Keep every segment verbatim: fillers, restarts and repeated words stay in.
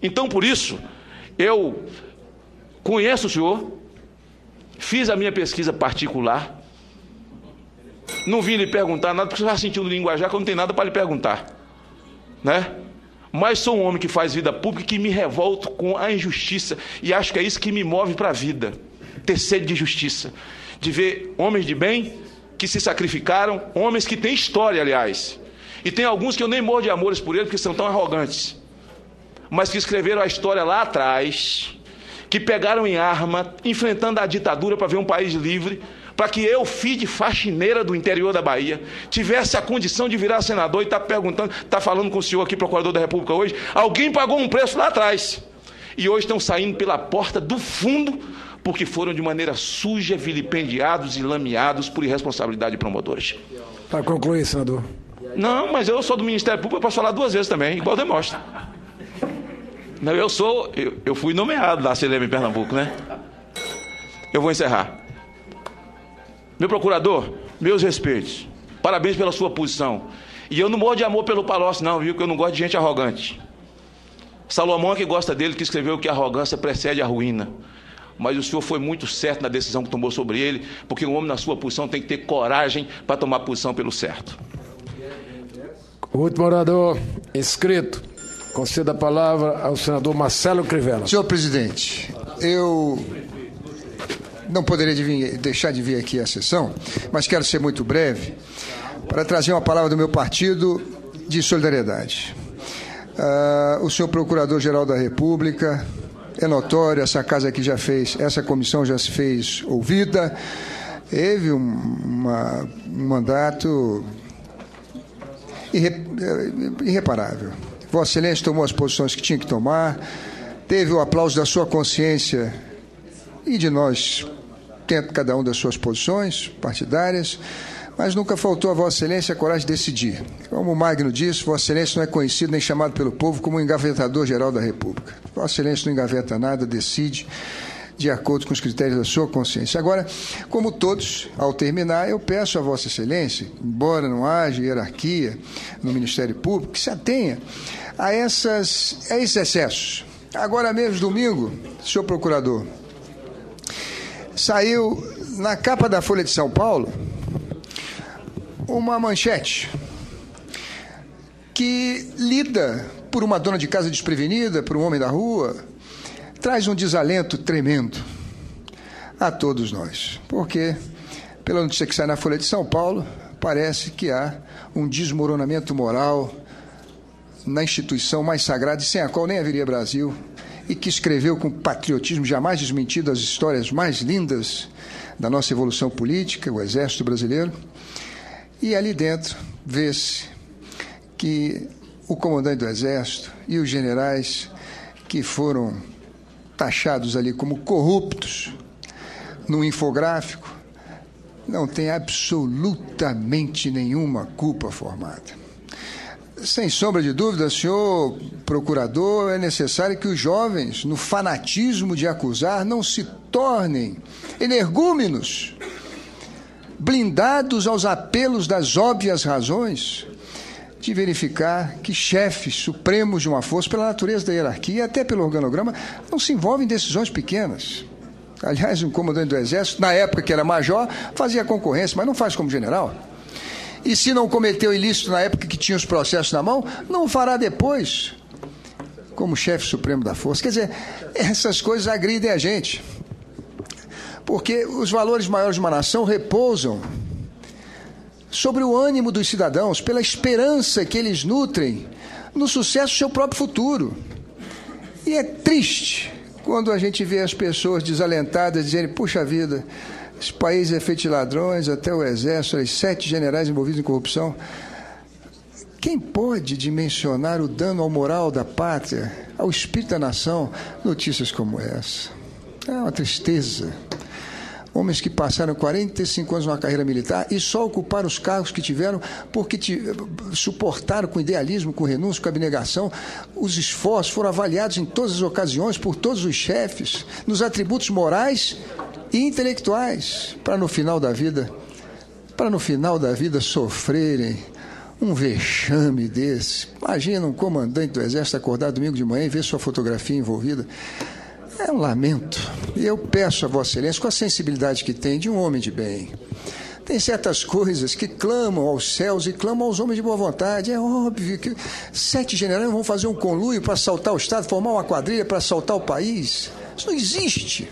Então, por isso, eu conheço o senhor, fiz a minha pesquisa particular, não vim lhe perguntar nada, porque você já sentiu no linguajar que eu não tenho nada para lhe perguntar, né? Mas sou um homem que faz vida pública e que me revolto com a injustiça, e acho que é isso que me move para a vida, ter sede de justiça, de ver homens de bem que se sacrificaram, homens que têm história, aliás, e tem alguns que eu nem morro de amores por eles, porque são tão arrogantes, mas que escreveram a história lá atrás, que pegaram em arma, enfrentando a ditadura para ver um país livre, para que eu, filho de faxineira do interior da Bahia, tivesse a condição de virar senador e estar tá perguntando, está falando com o senhor aqui, procurador da República hoje, alguém pagou um preço lá atrás, e hoje estão saindo pela porta do fundo, porque foram de maneira suja, vilipendiados e lameados por irresponsabilidade de promotores. Para concluir, senador. Não, mas eu sou do Ministério Público, eu posso falar duas vezes também, igual demonstra. Não, eu sou, eu, eu fui nomeado da C L M em Pernambuco, né? Eu vou encerrar. Meu procurador, meus respeitos, parabéns pela sua posição. E eu não morro de amor pelo Palocci, não, viu? Porque eu não gosto de gente arrogante. Salomão é que gosta dele, que escreveu que a arrogância precede a ruína. Mas o senhor foi muito certo na decisão que tomou sobre ele, porque um homem na sua posição tem que ter coragem para tomar posição pelo certo. O último orador inscrito, concedo a palavra ao senador Marcelo Crivella. Senhor presidente, eu não poderia de vir, deixar de vir aqui à sessão, mas quero ser muito breve para trazer uma palavra do meu partido de solidariedade. Uh, o senhor Procurador-Geral da República, é notório, essa casa aqui já fez, essa comissão já se fez ouvida, teve um, uma, um mandato irre, irreparável. Vossa Excelência tomou as posições que tinha que tomar, teve o aplauso da sua consciência e de nós, dentro cada um das suas posições partidárias, mas nunca faltou a Vossa Excelência a coragem de decidir. Como o Magno disse, Vossa Excelência não é conhecido nem chamado pelo povo como o engavetador-geral da República. Vossa Excelência não engaveta nada, decide de acordo com os critérios da sua consciência. Agora, como todos, ao terminar, eu peço a Vossa Excelência, embora não haja hierarquia no Ministério Público, que se atenha a, essas, a esses excessos. Agora mesmo, domingo, senhor Procurador, saiu na capa da Folha de São Paulo uma manchete que lida por uma dona de casa desprevenida, por um homem da rua, traz um desalento tremendo a todos nós, porque pela notícia que sai na Folha de São Paulo, parece que há um desmoronamento moral na instituição mais sagrada e sem a qual nem haveria Brasil, e que escreveu com patriotismo jamais desmentido as histórias mais lindas da nossa evolução política, o Exército Brasileiro. E ali dentro vê-se que o comandante do Exército e os generais que foram taxados ali como corruptos no infográfico não têm absolutamente nenhuma culpa formada. Sem sombra de dúvida, senhor procurador, é necessário que os jovens, no fanatismo de acusar, não se tornem energúmenos, blindados aos apelos das óbvias razões de verificar que chefes supremos de uma força, pela natureza da hierarquia e até pelo organograma, não se envolvem em decisões pequenas. Aliás, um comandante do Exército, na época que era major, fazia concorrência, mas não faz como general. E se não cometeu ilícito na época que tinha os processos na mão, não fará depois como chefe supremo da força. Quer dizer, essas coisas agridem a gente, porque os valores maiores de uma nação repousam sobre o ânimo dos cidadãos, pela esperança que eles nutrem no sucesso do seu próprio futuro. E é triste quando a gente vê as pessoas desalentadas dizerem: puxa vida, esse país é feito de ladrões, até o Exército, os sete generais envolvidos em corrupção. Quem pode dimensionar o dano ao moral da pátria, ao espírito da nação, notícias como essa? É uma tristeza. Homens que passaram quarenta e cinco anos numa carreira militar e só ocuparam os cargos que tiveram porque te, suportaram com idealismo, com renúncia, com abnegação. Os esforços foram avaliados em todas as ocasiões por todos os chefes, nos atributos morais e intelectuais, para no final da vida, para no final da vida sofrerem Um vexame desse. Imagina um comandante do Exército acordar domingo de manhã e ver sua fotografia envolvida. É um lamento. E eu peço a Vossa Excelência, com a sensibilidade que tem de um homem de bem, tem certas coisas que clamam aos céus e clamam aos homens de boa vontade. É óbvio que sete generais vão fazer um conluio para assaltar o Estado, formar uma quadrilha para assaltar o país. Isso não existe.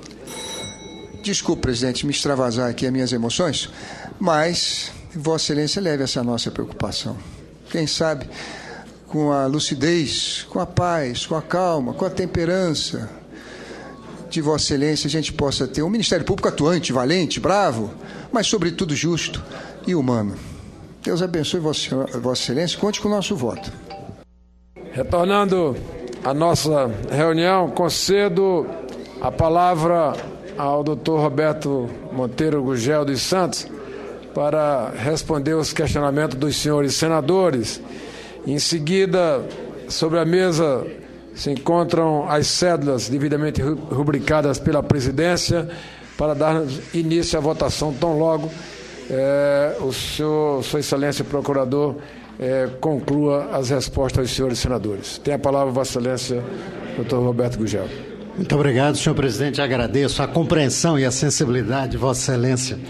Desculpe, presidente, me extravasar aqui as minhas emoções, mas Vossa Excelência leve essa nossa preocupação. Quem sabe, com a lucidez, com a paz, com a calma, com a temperança de Vossa Excelência, a gente possa ter um Ministério Público atuante, valente, bravo, mas, sobretudo, justo e humano. Deus abençoe Vossa, Vossa Excelência. Conte com o nosso voto. Retornando à nossa reunião, concedo a palavra ao doutor Roberto Monteiro Gugel dos Santos para responder os questionamentos dos senhores senadores. Em seguida, sobre a mesa se encontram as cédulas devidamente rubricadas pela presidência para dar início à votação tão logo é, o senhor, Sua Excelência Procurador, é, conclua as respostas aos senhores senadores. Tem a palavra Vossa Excelência, doutor Roberto Gugel. Muito obrigado, senhor presidente. Agradeço a compreensão e a sensibilidade de Vossa Excelência.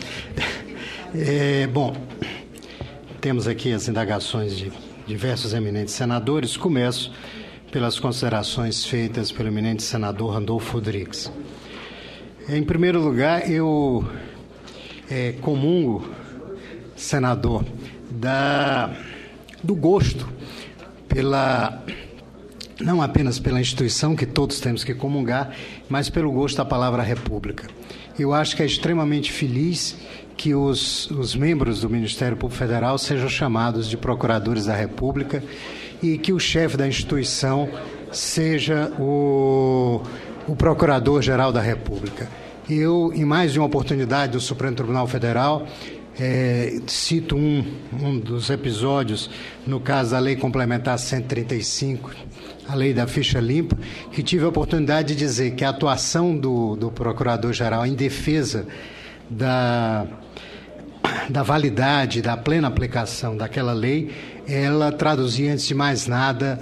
É, bom, temos aqui as indagações de diversos eminentes senadores. Começo pelas considerações feitas pelo eminente senador Randolfo Rodrigues. Em primeiro lugar, eu é, comungo, senador, da, do gosto pela, não apenas pela instituição, que todos temos que comungar, mas pelo gosto da palavra república. Eu acho que é extremamente feliz que os, os membros do Ministério Público Federal sejam chamados de procuradores da República e que o chefe da instituição seja o, o Procurador-Geral da República. Eu, em mais de uma oportunidade do Supremo Tribunal Federal, é, cito um, um dos episódios no caso da Lei Complementar cento e trinta e cinco, a Lei da Ficha Limpa, que tive a oportunidade de dizer que a atuação do, do Procurador-Geral em defesa da... da validade, da plena aplicação daquela lei, ela traduzia, antes de mais nada,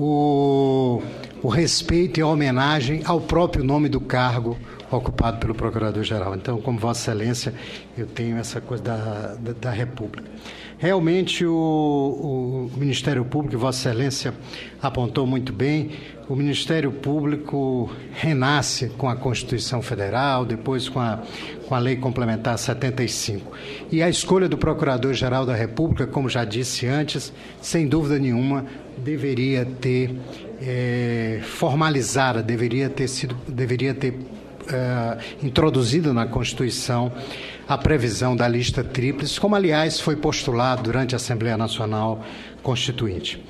o, o respeito e a homenagem ao próprio nome do cargo ocupado pelo Procurador-Geral. Então, como Vossa Excelência, eu tenho essa coisa da, da, da República. Realmente, o, o Ministério Público, Vossa Excelência apontou muito bem, o Ministério Público renasce com a Constituição Federal, depois com a, com a Lei Complementar setenta e cinco. E a escolha do Procurador-Geral da República, como já disse antes, sem dúvida nenhuma, deveria ter é, formalizada, deveria ter sido, deveria ter é, introduzido na Constituição a previsão da lista tríplice, como, aliás, foi postulado durante a Assembleia Nacional Constituinte.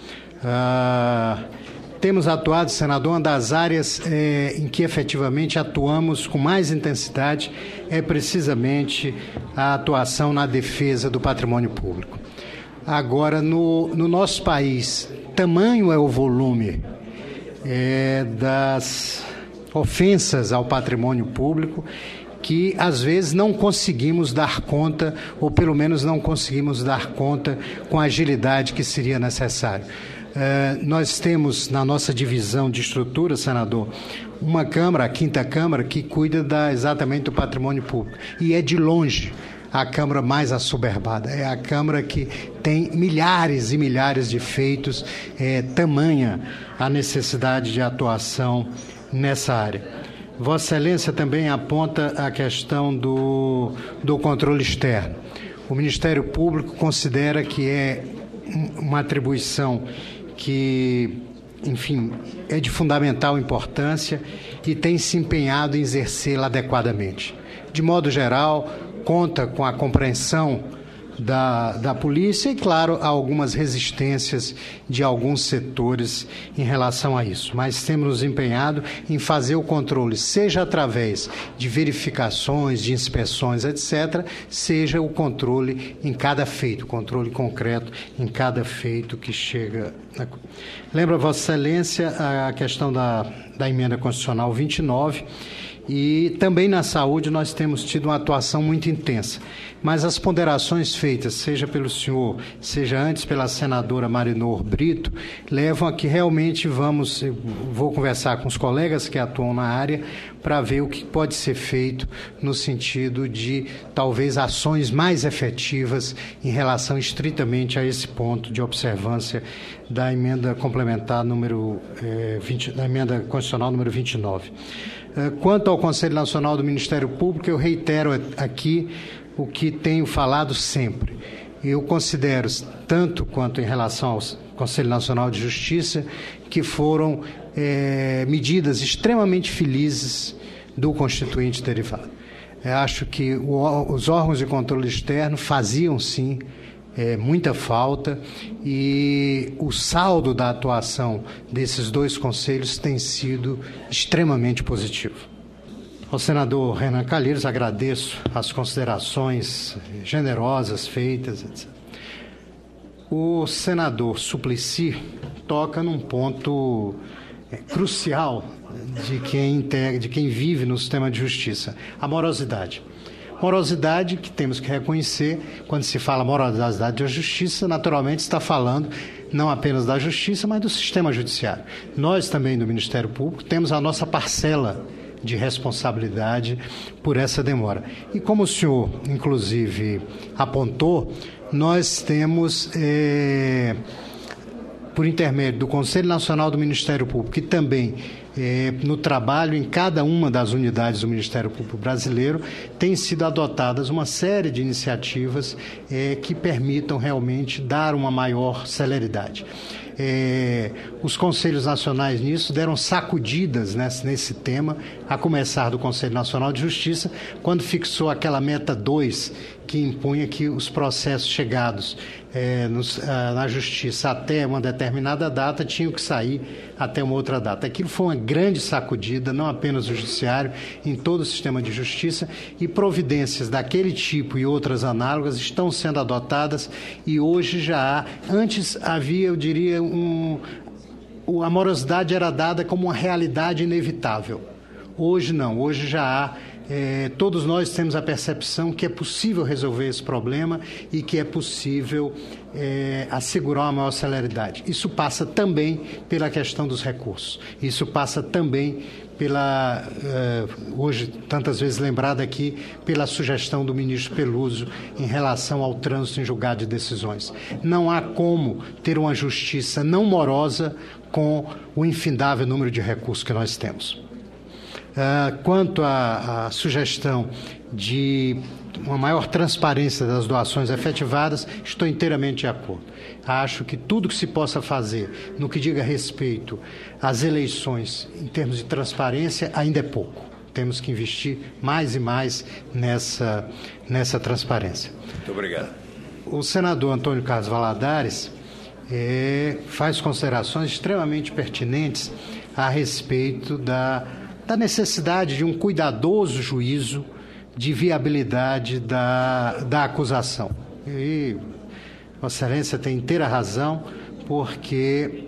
Uh, temos atuado, senador, uma das áreas eh, em que efetivamente atuamos com mais intensidade é precisamente a atuação na defesa do patrimônio público. Agora, no, no nosso país, tamanho é o volume eh, das ofensas ao patrimônio público que, às vezes, não conseguimos dar conta, ou pelo menos não conseguimos dar conta com a agilidade que seria necessário. Uh, nós temos na nossa divisão de estrutura, senador, uma Câmara, a quinta Câmara, que cuida da, exatamente do patrimônio público. E é de longe a Câmara mais assoberbada. É a Câmara que tem milhares e milhares de feitos, é, tamanha a necessidade de atuação nessa área. Vossa Excelência também aponta a questão do, do controle externo. O Ministério Público considera que é uma atribuição que, enfim, é de fundamental importância e tem se empenhado em exercê-la adequadamente. De modo geral, conta com a compreensão da, da polícia e, claro, há algumas resistências de alguns setores em relação a isso. Mas temos nos empenhado em fazer o controle, seja através de verificações, de inspeções, etcétera, seja o controle em cada feito, controle concreto em cada feito que chega. Lembra, Vossa Excelência, a questão da, da emenda constitucional vinte e nove, E também na saúde nós temos tido uma atuação muito intensa. Mas as ponderações feitas, seja pelo senhor, seja antes pela senadora Marinor Brito, levam a que realmente vamos, vou conversar com os colegas que atuam na área, para ver o que pode ser feito no sentido de, talvez, ações mais efetivas em relação estritamente a esse ponto de observância da emenda complementar número eh, vinte, da emenda constitucional número vinte e nove. Eh, quanto ao Conselho Nacional do Ministério Público, eu reitero aqui o que tenho falado sempre. Eu considero, tanto quanto em relação ao Conselho Nacional de Justiça, que foram é, medidas extremamente felizes do Constituinte derivado. Eu acho que o, os órgãos de controle externo faziam, sim, é, muita falta, e o saldo da atuação desses dois conselhos tem sido extremamente positivo. Ao senador Renan Calheiros, agradeço as considerações generosas feitas, etcétera. O senador Suplicy toca num ponto é, crucial de quem, integra, de quem vive no sistema de justiça, a morosidade. Morosidade que temos que reconhecer, quando se fala morosidade da justiça, naturalmente está falando não apenas da justiça, mas do sistema judiciário. Nós também, do Ministério Público, temos a nossa parcela de responsabilidade por essa demora. E como o senhor, inclusive, apontou, nós temos, é, por intermédio do Conselho Nacional do Ministério Público e também é, no trabalho em cada uma das unidades do Ministério Público brasileiro, tem sido adotadas uma série de iniciativas é, que permitam realmente dar uma maior celeridade. É, os conselhos nacionais nisso deram sacudidas nesse, nesse tema, a começar do Conselho Nacional de Justiça, quando fixou aquela meta dois, que impunha que os processos chegados é, nos, ah, na Justiça até uma determinada data tinham que sair até uma outra data. Aquilo foi uma grande sacudida, não apenas no Judiciário, em todo o sistema de justiça, e providências daquele tipo e outras análogas estão sendo adotadas, e hoje já há, antes havia, eu diria, um, a morosidade era dada como uma realidade inevitável. Hoje não, hoje já há, é, todos nós temos a percepção que é possível resolver esse problema e que é possível é, assegurar uma maior celeridade. Isso passa também pela questão dos recursos, isso passa também pela, é, hoje tantas vezes lembrada aqui, pela sugestão do ministro Peluso em relação ao trânsito em julgado de decisões. Não há como ter uma justiça não morosa com o infindável número de recursos que nós temos. Uh, quanto à, à sugestão de uma maior transparência das doações efetivadas, estou inteiramente de acordo. Acho que tudo que se possa fazer no que diga respeito às eleições em termos de transparência ainda é pouco. Temos que investir mais e mais nessa, nessa transparência. Muito obrigado. O senador Antônio Carlos Valadares é, faz considerações extremamente pertinentes a respeito da da necessidade de um cuidadoso juízo de viabilidade da, da acusação. E Vossa Excelência tem inteira razão, porque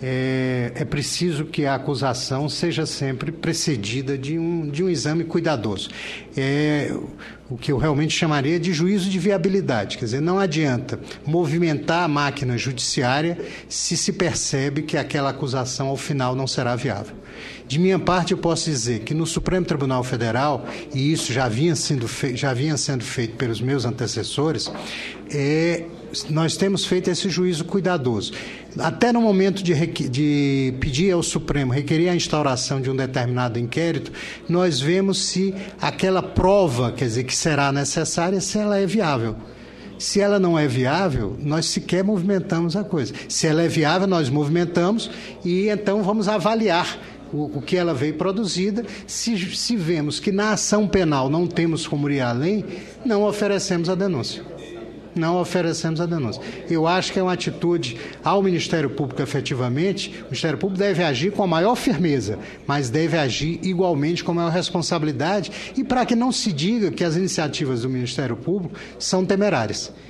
é, é preciso que a acusação seja sempre precedida de um, de um exame cuidadoso. É o que eu realmente chamaria de juízo de viabilidade. Quer dizer, não adianta movimentar a máquina judiciária se se percebe que aquela acusação, ao final, não será viável. De minha parte, eu posso dizer que no Supremo Tribunal Federal, e isso já vinha sendo, fe- já vinha sendo feito pelos meus antecessores, é, nós temos feito esse juízo cuidadoso. Até no momento de, requ- de pedir ao Supremo, requerer a instauração de um determinado inquérito, nós vemos se aquela prova, quer dizer, que será necessária, se ela é viável. Se ela não é viável, nós sequer movimentamos a coisa. Se ela é viável, nós movimentamos e então vamos avaliar o, o que ela veio produzida. Se, se vemos que na ação penal não temos como ir além, não oferecemos a denúncia. Não oferecemos a denúncia. Eu acho que é uma atitude ao Ministério Público, efetivamente. O Ministério Público deve agir com a maior firmeza, mas deve agir igualmente com a maior responsabilidade, e para que não se diga que as iniciativas do Ministério Público são temerárias.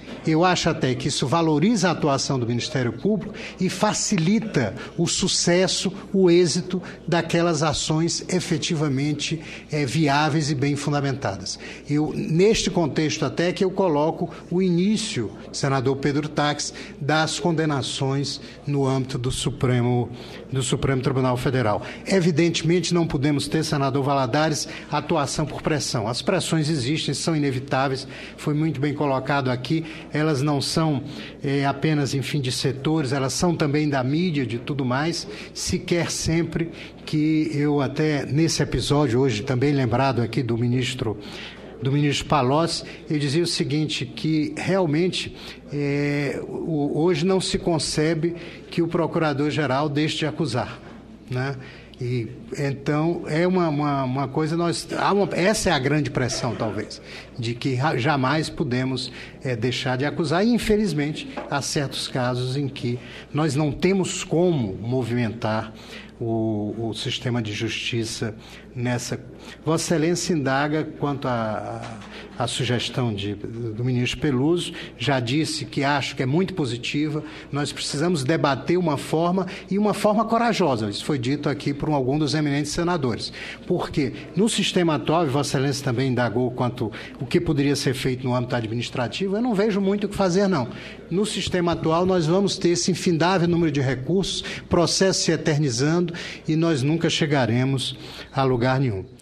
Eu acho até que isso valoriza a atuação do Ministério Público e facilita o sucesso, o êxito daquelas ações efetivamente é, viáveis e bem fundamentadas. Eu, neste contexto até que eu coloco o início, senador Pedro Taques, das condenações no âmbito do Supremo, do Supremo Tribunal Federal. Evidentemente não podemos ter, senador Valadares, atuação por pressão. As pressões existem, são inevitáveis, foi muito bem colocado aqui, elas não são é, apenas, enfim, de setores, elas são também da mídia, de tudo mais, se quer sempre que eu até, nesse episódio hoje, também lembrado aqui do ministro do ministro Palocci, eu dizia o seguinte, que realmente é, o, hoje não se concebe que o procurador-geral deixe de acusar, né? E, então, é uma, uma, uma coisa, nós, há uma, essa é a grande pressão, talvez, de que jamais podemos é, deixar de acusar, e, infelizmente, há certos casos em que nós não temos como movimentar o, o sistema de justiça nessa... Vossa Excelência indaga quanto à sugestão de, do ministro Peluso, já disse que acho que é muito positiva, nós precisamos debater uma forma, e uma forma corajosa, isso foi dito aqui por algum dos eminentes senadores, porque no sistema atual, e Vossa Excelência também indagou quanto o que poderia ser feito no âmbito administrativo, eu não vejo muito o que fazer, não. No sistema atual, nós vamos ter esse infindável número de recursos, processo se eternizando, e nós nunca chegaremos a lugar nenhum.